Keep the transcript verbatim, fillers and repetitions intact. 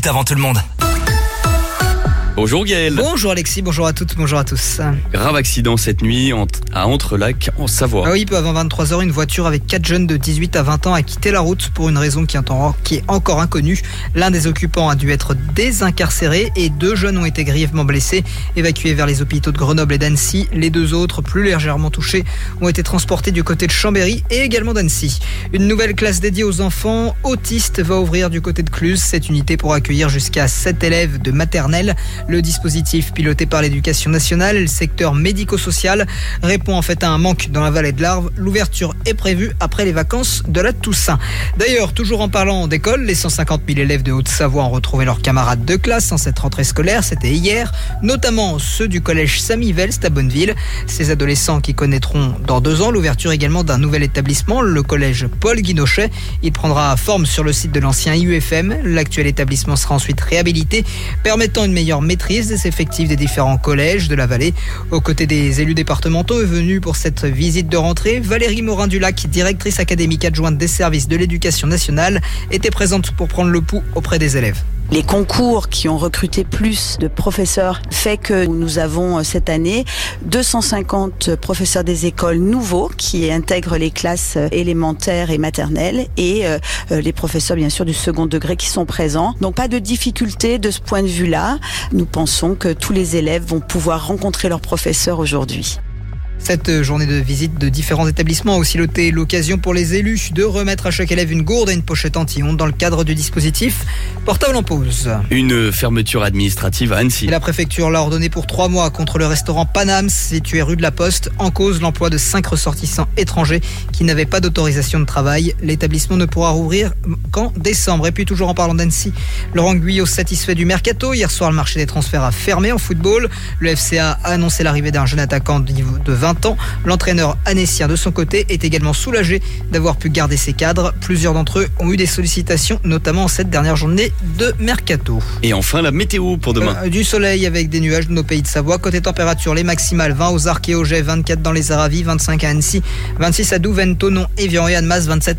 minutes avant tout le monde. Bonjour Gaël. Bonjour Alexis, bonjour à toutes, bonjour à tous. Grave accident cette nuit à Entrelacs en Savoie. Ah oui, peu avant vingt-trois heures, une voiture avec quatre jeunes de dix-huit à vingt ans a quitté la route pour une raison qui est encore inconnue. L'un des occupants a dû être désincarcéré et deux jeunes ont été grièvement blessés, évacués vers les hôpitaux de Grenoble et d'Annecy. Les deux autres, plus légèrement touchés, ont été transportés du côté de Chambéry et également d'Annecy. Une nouvelle classe dédiée aux enfants autistes va ouvrir du côté de Cluse. Cette unité pourra accueillir jusqu'à sept élèves de maternelle. Le dispositif piloté par l'Éducation nationale et le secteur médico-social répond en fait à un manque dans la vallée de l'Arve. L'ouverture est prévue après les vacances de la Toussaint. D'ailleurs, toujours en parlant d'école, les cent cinquante mille élèves de Haute-Savoie ont retrouvé leurs camarades de classe en cette rentrée scolaire. C'était hier, notamment ceux du collège Samy-Velst à Bonneville. Ces adolescents qui connaîtront dans deux ans l'ouverture également d'un nouvel établissement, le collège Paul Guinochet. Il prendra forme sur le site de l'ancien I U F M. L'actuel établissement sera ensuite réhabilité, permettant une meilleure maîtrise des effectifs des différents collèges de la vallée. Aux côtés des élus départementaux est venue pour cette visite de rentrée Valérie Morin-Dulac, directrice académique adjointe des services de l'éducation nationale, était présente pour prendre le pouls auprès des élèves. Les concours qui ont recruté plus de professeurs fait que nous avons cette année deux cent cinquante professeurs des écoles nouveaux qui intègrent les classes élémentaires et maternelles et euh, les professeurs bien sûr du second degré qui sont présents. Donc pas de difficulté de ce point de vue-là. Nous pensons que tous les élèves vont pouvoir rencontrer leurs professeurs aujourd'hui. Cette journée de visite de différents établissements a aussi été l'occasion pour les élus de remettre à chaque élève une gourde et une pochette anti-ondes dans le cadre du dispositif Portable en pause. Une fermeture administrative à Annecy. Et la préfecture l'a ordonné pour trois mois contre le restaurant Paname situé rue de la Poste. En cause, l'emploi de cinq ressortissants étrangers qui n'avaient pas d'autorisation de travail. L'établissement ne pourra rouvrir qu'en décembre. Et puis toujours en parlant d'Annecy, Laurent Guyot satisfait du mercato. Hier soir, le marché des transferts a fermé en football. Le F C A a annoncé l'arrivée d'un jeune attaquant de vingt ans. L'entraîneur annécien de son côté est également soulagé d'avoir pu garder ses cadres. Plusieurs d'entre eux ont eu des sollicitations, notamment en cette dernière journée de mercato. Et enfin la météo pour demain. Euh, du soleil avec des nuages de nos pays de Savoie. Côté température, les maximales vingt aux Arcs et au Jet, vingt-quatre dans les Aravis, vingt-cinq à Annecy, vingt-six à Douvaine, Thonon, Évian et Annemasse, vingt-sept